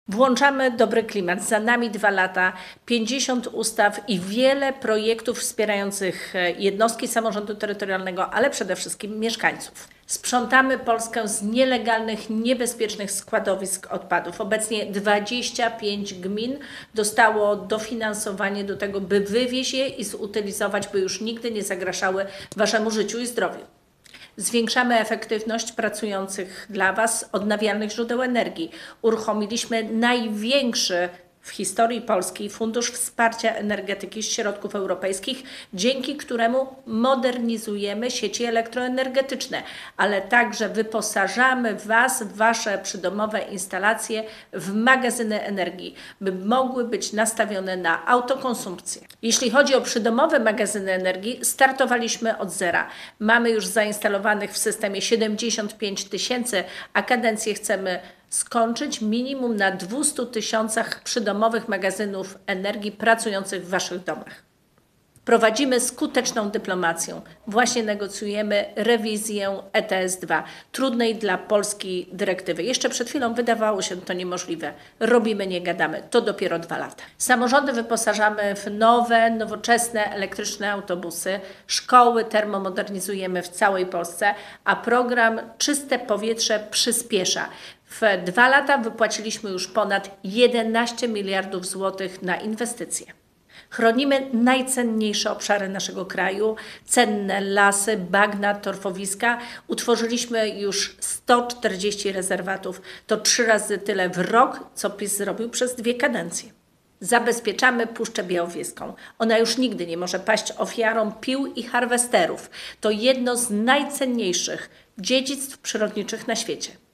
Włączamy dobry klimat. Za nami 2 lata, 50 ustaw i wiele projektów wspierających jednostki samorządu terytorialnego, ale przede wszystkim mieszkańców. Sprzątamy Polskę z nielegalnych, niebezpiecznych składowisk odpadów. Obecnie 25 gmin dostało dofinansowanie do tego, by wywieźć je i zutylizować, by już nigdy nie zagrażały Waszemu życiu i zdrowiu. Zwiększamy efektywność pracujących dla Was odnawialnych źródeł energii. Uruchomiliśmy największy w historii Polski Fundusz Wsparcia Energetyki z środków europejskich, dzięki któremu modernizujemy sieci elektroenergetyczne, ale także wyposażamy Was w Wasze przydomowe instalacje w magazyny energii, by mogły być nastawione na autokonsumpcję. Jeśli chodzi o przydomowe magazyny energii, startowaliśmy od zera. Mamy już zainstalowanych w systemie 75 000, a kadencję chcemy skończyć minimum na 200 000 przydomowych magazynów energii pracujących w Waszych domach. Prowadzimy skuteczną dyplomację. Właśnie negocjujemy rewizję ETS-2, trudnej dla Polski dyrektywy. Jeszcze przed chwilą wydawało się to niemożliwe. Robimy, nie gadamy. To dopiero 2 lata. Samorządy wyposażamy w nowe, nowoczesne, elektryczne autobusy. Szkoły termomodernizujemy w całej Polsce, a program Czyste Powietrze przyspiesza. W 2 lata wypłaciliśmy już ponad 11 miliardów złotych na inwestycje. Chronimy najcenniejsze obszary naszego kraju, cenne lasy, bagna, torfowiska. Utworzyliśmy już 140 rezerwatów. To 3 razy tyle w rok, co PiS zrobił przez 2 kadencje. Zabezpieczamy Puszczę Białowieską. Ona już nigdy nie może paść ofiarą pił i harwesterów. To jedno z najcenniejszych dziedzictw przyrodniczych na świecie.